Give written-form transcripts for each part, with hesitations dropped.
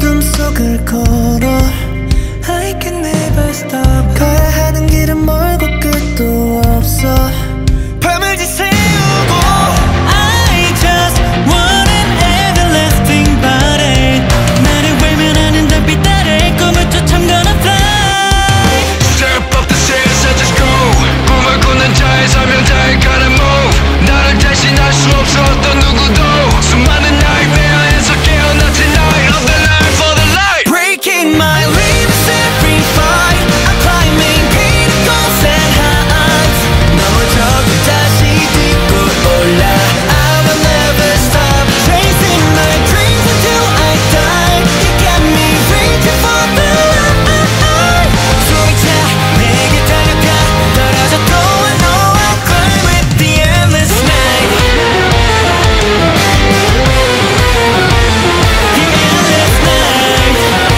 어둠 속을 걸어 I can never stop 가야 하는 길은 멀고 끝도 없어 밤을 지새우고 I just want an everlasting body 나를 외면하는 달빛 아래 꿈을 쫓아 I'm gonna fly Step up the stairs and just go 꿈을 꾸는 자의 사명자의 gotta move 나를 대신할 수 없어 어떤 누구도 수많은 nightmare에서 깨어나 tonight of the life for the light Breaking my limits every fight I'm climbing pinnacles and heights 너의 적을 다시 딛고 올라 I will never stop chasing my dreams until I die You got me reaching for the light 숨이 차 내게 달려가 떨어져도 I know I'll climb it the endless night The endless night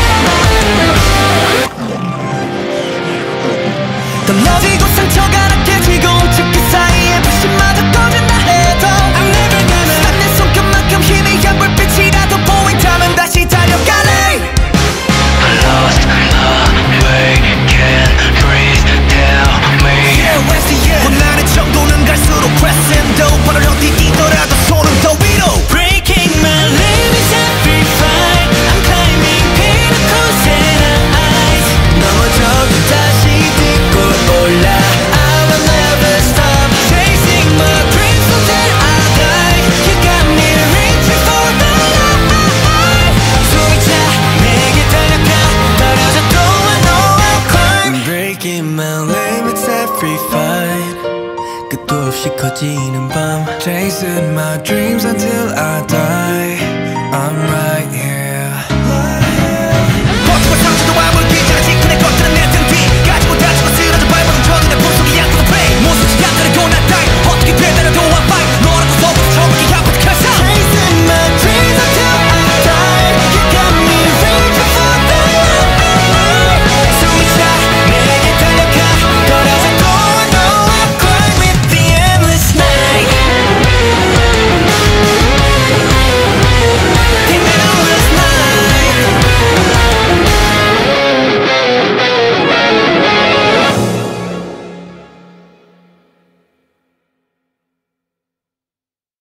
더 lov이고 상처가 느껴지고 그 사이에 불신마저 꺼진다 해도 I'm never gonna stop 내 손끝만큼 희미한 불빛이라도 보인다면 다시 달려갈래 I lost the way can't breathe tell me Yeah, where's the end 원하는 정도는 갈수록 pressing 더 발을 어디 뛰더라도 손은 더 위로 Breaking my limits every fight I'm climbing pinnacles and heights 너의 적을 다시 딛고 올라 I will never stop chasing my dreams until I die You got me reaching for the light 숨이 차 내게 달려가 떨어져도 I know I'll climb Breaking my limits every fight 끝도 없이 커지는 밤 Chasing my dreams until I die I'm right here